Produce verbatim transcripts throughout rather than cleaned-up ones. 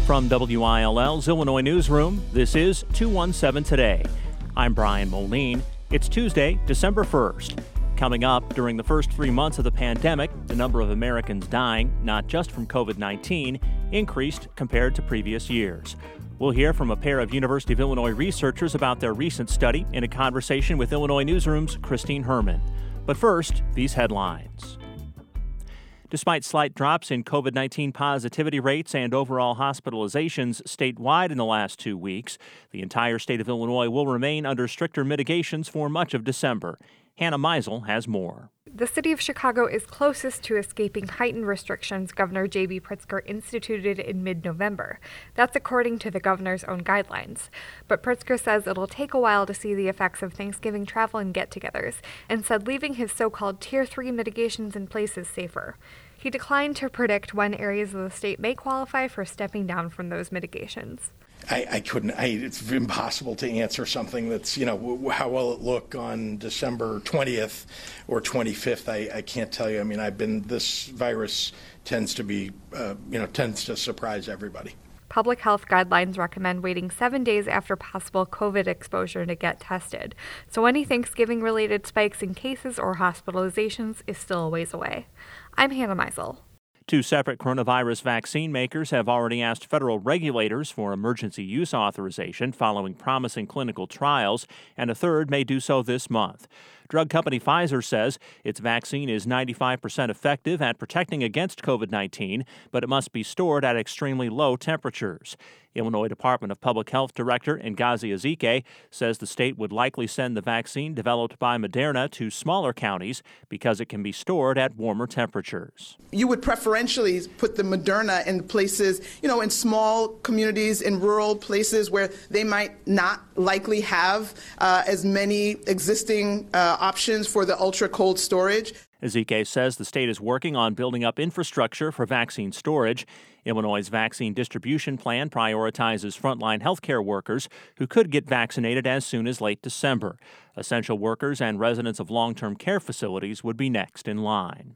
From W I L L's Illinois Newsroom, this is two one seven Today. I'm Brian Moline. It's Tuesday, December first. Coming up, during the first three months of the pandemic, the number of Americans dying, not just from covid nineteen, increased compared to previous years. We'll hear from a pair of University of Illinois researchers about their recent study in a conversation with Illinois Newsroom's Christine Herman. But first, these headlines. Despite slight drops in covid nineteen positivity rates and overall hospitalizations statewide in the last two weeks, the entire state of Illinois will remain under stricter mitigations for much of December. Hannah Meisel has more. The city of Chicago is closest to escaping heightened restrictions Governor J B Pritzker instituted in mid-November. That's according to the governor's own guidelines. But Pritzker says it'll take a while to see the effects of Thanksgiving travel and get-togethers, and said leaving his so-called Tier three mitigations in place is safer. He declined to predict when areas of the state may qualify for stepping down from those mitigations. I, I couldn't, I, it's impossible to answer something that's, you know, how will it look on December twentieth or twenty-fifth? I, I can't tell you. I mean, I've been, this virus tends to be, uh, you know, tends to surprise everybody. Public health guidelines recommend waiting seven days after possible COVID exposure to get tested. So any Thanksgiving-related spikes in cases or hospitalizations is still a ways away. I'm Hannah Meisel. Two separate coronavirus vaccine makers have already asked federal regulators for emergency use authorization following promising clinical trials, and a third may do so this month. Drug company Pfizer says its vaccine is ninety-five percent effective at protecting against covid nineteen, but it must be stored at extremely low temperatures. Illinois Department of Public Health Director Ngozi Ezike says the state would likely send the vaccine developed by Moderna to smaller counties because it can be stored at warmer temperatures. You would preferentially put the Moderna in places, you know, in small communities, in rural places where they might not likely have uh, as many existing uh, options for the ultra-cold storage. Ezike says the state is working on building up infrastructure for vaccine storage. Illinois' vaccine distribution plan prioritizes frontline healthcare workers who could get vaccinated as soon as late December. Essential workers and residents of long-term care facilities would be next in line.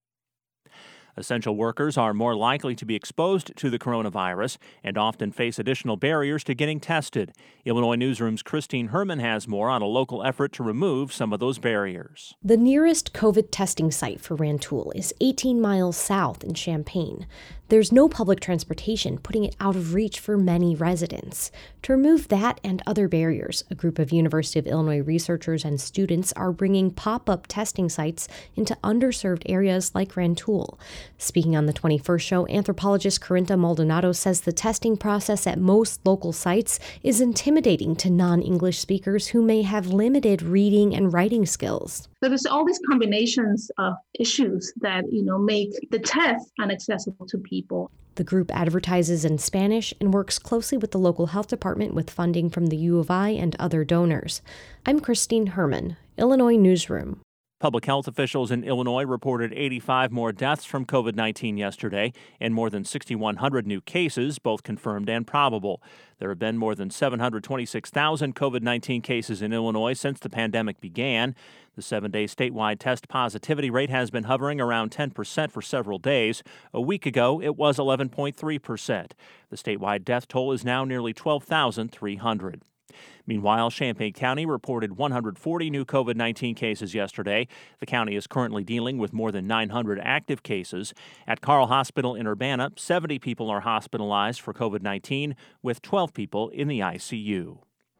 Essential workers are more likely to be exposed to the coronavirus and often face additional barriers to getting tested. Illinois Newsroom's Christine Herman has more on a local effort to remove some of those barriers. The nearest COVID testing site for Rantoul is eighteen miles south in Champaign. There's no public transportation, putting it out of reach for many residents. To remove that and other barriers, a group of University of Illinois researchers and students are bringing pop-up testing sites into underserved areas like Rantoul. Speaking on the twenty-first show, anthropologist Corinta Maldonado says the testing process at most local sites is intimidating to non-English speakers who may have limited reading and writing skills. So there's all these combinations of issues that, you know, make the test inaccessible to people. The group advertises in Spanish and works closely with the local health department with funding from the U of I and other donors. I'm Christine Herman, Illinois Newsroom. Public health officials in Illinois reported eighty-five more deaths from covid nineteen yesterday and more than six thousand one hundred new cases, both confirmed and probable. There have been more than seven hundred twenty-six thousand covid nineteen cases in Illinois since the pandemic began. The seven-day statewide test positivity rate has been hovering around ten percent for several days. A week ago, it was eleven point three percent. The statewide death toll is now nearly twelve thousand three hundred. Meanwhile, Champaign County reported one hundred forty new covid nineteen cases yesterday. The county is currently dealing with more than nine hundred active cases. At Carle Hospital in Urbana, seventy people are hospitalized for covid nineteen, with twelve people in the I C U.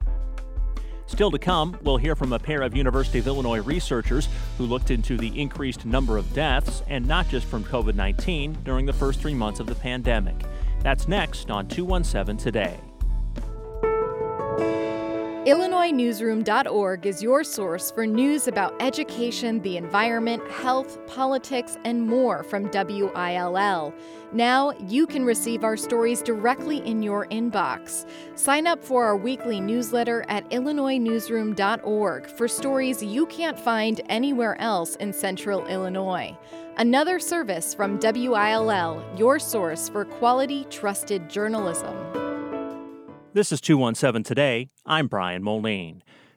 Still to come, we'll hear from a pair of University of Illinois researchers who looked into the increased number of deaths, and not just from covid nineteen, during the first three months of the pandemic. That's next on two one seven Today. Illinois Newsroom dot org is your source for news about education, the environment, health, politics, and more from W I L L. Now you can receive our stories directly in your inbox. Sign up for our weekly newsletter at Illinois Newsroom dot org for stories you can't find anywhere else in Central Illinois. Another service from W I L L, your source for quality, trusted journalism. This is two one seven Today. I'm Brian Moline.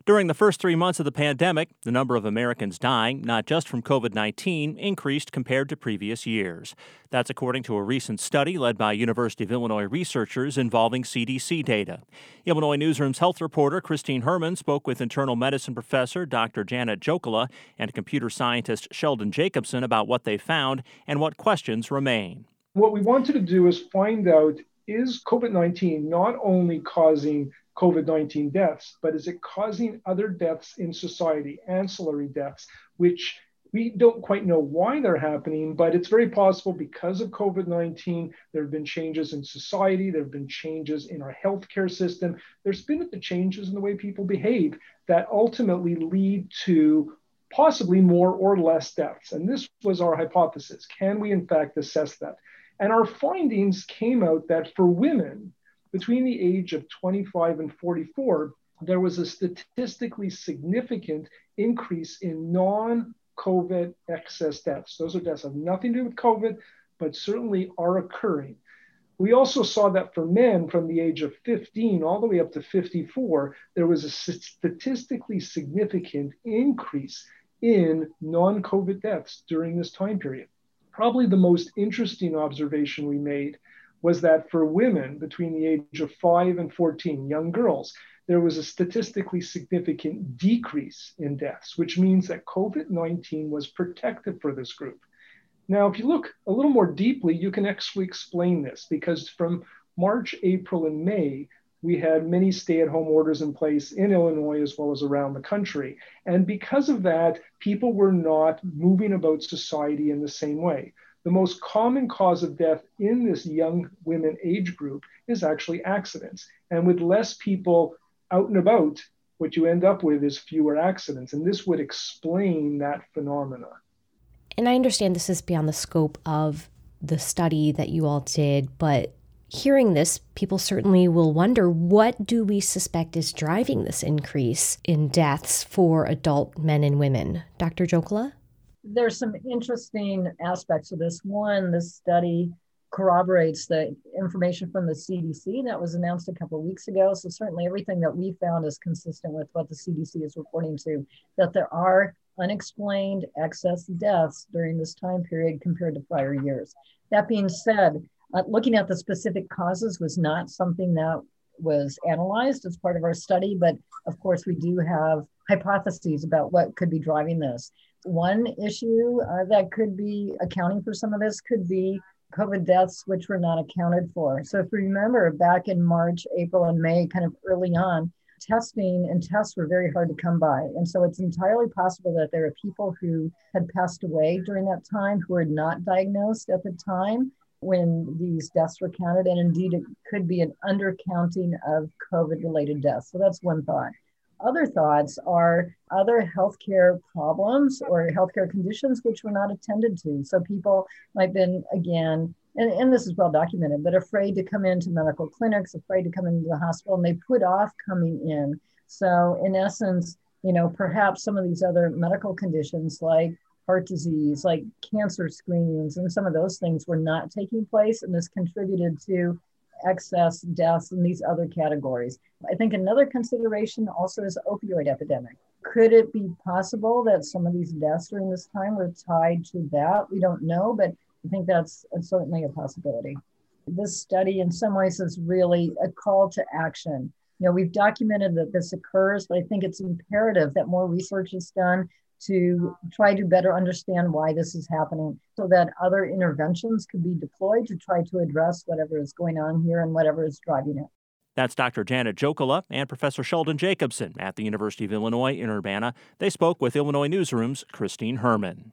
During the first three months of the pandemic, the number of Americans dying, not just from COVID nineteen, increased compared to previous years. That's according to a recent study led by University of Illinois researchers involving C D C data. Illinois Newsroom's health reporter Christine Herman spoke with internal medicine professor Doctor Janet Jokela and computer scientist Sheldon Jacobson about what they found and what questions remain. What we wanted to do is find out, is COVID nineteen not only causing COVID nineteen deaths, but is it causing other deaths in society, ancillary deaths, which we don't quite know why they're happening, but it's very possible because of COVID nineteen, there have been changes in society, there have been changes in our healthcare system, there's been the changes in the way people behave that ultimately lead to possibly more or less deaths. And this was our hypothesis. Can we in fact assess that? And our findings came out that for women, between the age of twenty-five and forty-four, there was a statistically significant increase in non-COVID excess deaths. Those are deaths that have nothing to do with COVID, but certainly are occurring. We also saw that for men from the age of fifteen all the way up to fifty-four, there was a statistically significant increase in non-COVID deaths during this time period. Probably the most interesting observation we made was that for women between the age of five and fourteen, young girls, there was a statistically significant decrease in deaths, which means that COVID nineteen was protective for this group. Now, if you look a little more deeply, you can actually explain this because from March, April, and May, we had many stay-at-home orders in place in Illinois as well as around the country. And because of that, people were not moving about society in the same way. The most common cause of death in this young women age group is actually accidents. And with less people out and about, what you end up with is fewer accidents. And this would explain that phenomena. And I understand this is beyond the scope of the study that you all did, but hearing this, people certainly will wonder, what do we suspect is driving this increase in deaths for adult men and women? Doctor Jokela? There's some interesting aspects of this. One, this study corroborates the information from the C D C that was announced a couple of weeks ago. So certainly everything that we found is consistent with what the C D C is reporting to, that there are unexplained excess deaths during this time period compared to prior years. That being said, uh, looking at the specific causes was not something that was analyzed as part of our study, but of course we do have hypotheses about what could be driving this. One issue uh, that could be accounting for some of this could be COVID deaths, which were not accounted for. So if you remember back in March, April, and May, kind of early on, testing and tests were very hard to come by. And so it's entirely possible that there are people who had passed away during that time who were not diagnosed at the time when these deaths were counted. And indeed, it could be an undercounting of COVID-related deaths. So that's one thought. Other thoughts are other healthcare problems or healthcare conditions which were not attended to. So people might have been, again, and, and this is well documented, but afraid to come into medical clinics, afraid to come into the hospital, and they put off coming in. So in essence, you know, perhaps some of these other medical conditions like heart disease, like cancer screenings, and some of those things were not taking place, and this contributed to excess deaths in these other categories. I think another consideration also is opioid epidemic. Could it be possible that some of these deaths during this time were tied to that? We don't know, but I think that's certainly a possibility. This study in some ways is really a call to action. You know, we've documented that this occurs, but I think it's imperative that more research is done to try to better understand why this is happening so that other interventions could be deployed to try to address whatever is going on here and whatever is driving it. That's Doctor Janet Jokela and Professor Sheldon Jacobson at the University of Illinois in Urbana. They spoke with Illinois Newsroom's Christine Herman.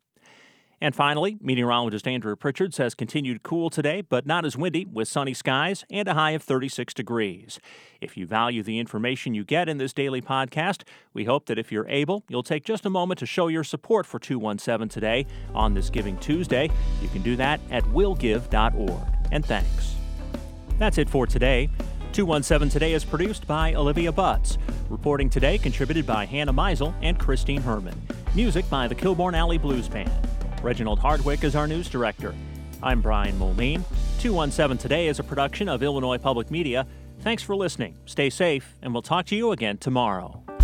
And finally, meteorologist Andrew Pritchard says continued cool today, but not as windy, with sunny skies and a high of thirty-six degrees. If you value the information you get in this daily podcast, we hope that if you're able, you'll take just a moment to show your support for two one seven Today on this Giving Tuesday. You can do that at will give dot org. And thanks. That's it for today. two one seven Today is produced by Olivia Butts. Reporting today contributed by Hannah Meisel and Christine Herman. Music by the Kilbourne Alley Blues Band. Reginald Hardwick is our news director. I'm Brian Moline. two one seven Today is a production of Illinois Public Media. Thanks for listening. Stay safe, and we'll talk to you again tomorrow.